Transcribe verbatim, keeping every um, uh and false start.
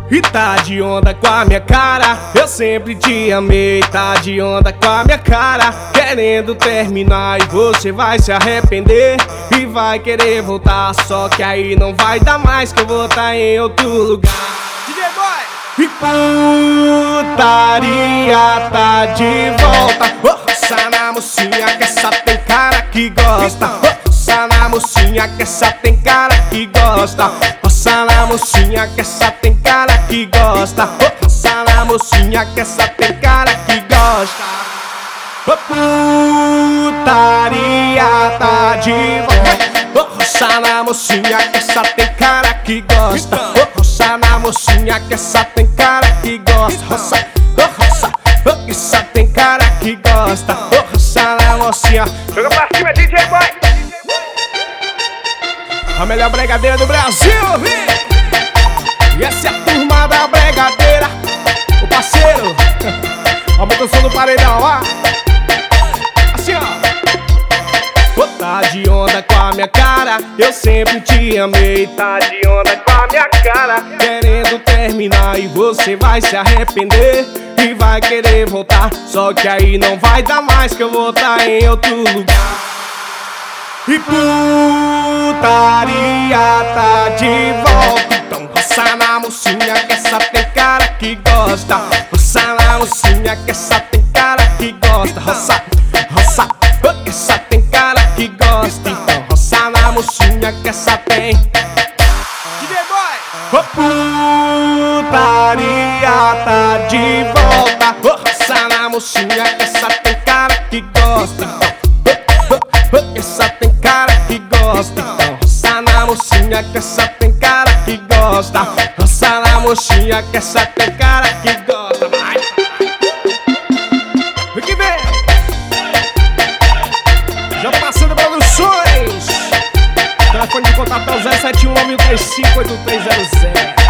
E tá de onda com a minha cara, eu sempre te amei. Tá de onda com a minha cara, querendo terminar e você vai se arrepender e vai querer voltar, só que aí não vai dar mais, que eu vou tá em outro lugar. D J Boy! E putaria tá de volta. Roça na mocinha que essa tem cara que gosta. Roça na mocinha que essa tem cara que gosta. Roça na mocinha que essa tem cara que gosta. Roça na mocinha que essa tem cara que gosta. Putaria tá de volta. Roça na mocinha que essa tem cara que gosta. Roça na mocinha que essa tem cara que gosta. Roça, roça, essa tem cara que gosta. Roça na mocinha. Joga pra cima, D J Boy. A melhor bregadeira do Brasil, vem! E essa é a turma da bregadeira. O parceiro, aumenta o som do paredão, ó. Assim, ó. Tá de onda com a minha cara, eu sempre te amei. Tá de onda com a minha cara, querendo terminar e você vai se arrepender e vai querer voltar, só que aí não vai dar mais, que eu vou tá em outro lugar. E putaria tá de volta. Então roça na mocinha que essa tem cara que gosta. Roça na mocinha que essa tem cara que gosta. Roça, roça, essa tem cara que gosta. Então roça na mocinha que essa tem. D J Boy! Putaria tá de volta. Roça na mocinha que essa tem cara que gosta. Essa tem cara que gosta. Então roça na mocinha que essa tem cara que gosta. Roça na mocinha que essa tem cara que gosta. Vai! O que vem? Já passando Produções. Telefone de contato é o zero sete um nove três cinco oito três zero zero.